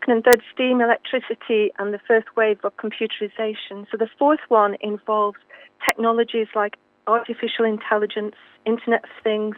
second and third, steam, electricity, and the first wave of computerization. So the fourth one involves technologies like artificial intelligence, Internet of Things,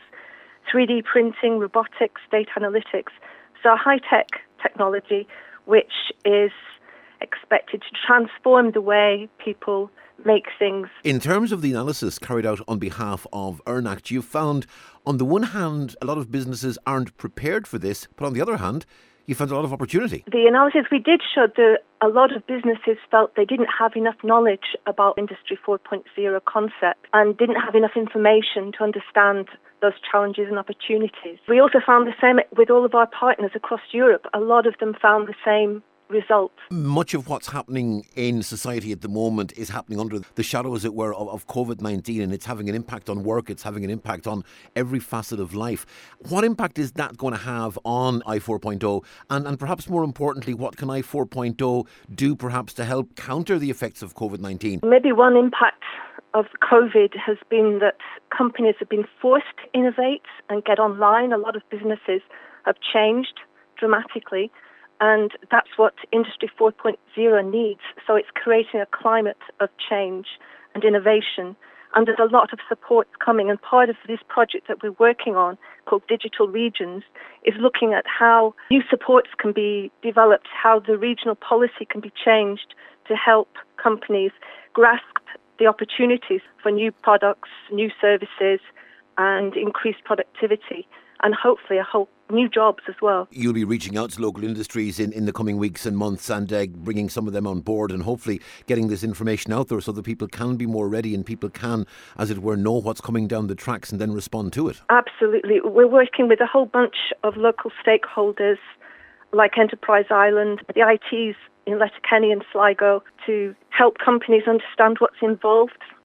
3D printing, robotics, data analytics. So high-tech technology, which is expected to transform the way people make things. In terms of the analysis carried out on behalf of EarnAct, you've found, on the one hand, a lot of businesses aren't prepared for this, but on the other hand, you found a lot of opportunity. The analysis we did showed that a lot of businesses felt they didn't have enough knowledge about Industry 4.0 concept and didn't have enough information to understand those challenges and opportunities. We also found the same with all of our partners across Europe. A lot of them found the same results. Much of what's happening in society at the moment is happening under the shadow, as it were, of COVID-19, and it's having an impact on work, it's having an impact on every facet of life. What impact is that going to have on I4.0? And perhaps more importantly, what can I4.0 do perhaps to help counter the effects of COVID-19? Maybe one impact of COVID has been that companies have been forced to innovate and get online. A lot of businesses have changed dramatically. And that's what Industry 4.0 needs. So it's creating a climate of change and innovation. And there's a lot of support coming. And part of this project that we're working on, called Digital Regions, is looking at how new supports can be developed, how the regional policy can be changed to help companies grasp the opportunities for new products, new services, and increased productivity, and hopefully a whole new jobs as well. You'll be reaching out to local industries in the coming weeks and months and bringing some of them on board and hopefully getting this information out there so that people can be more ready and people can, as it were, know what's coming down the tracks and then respond to it. Absolutely. We're working with a whole bunch of local stakeholders like Enterprise Ireland, the ITs in Letterkenny and Sligo, to help companies understand what's involved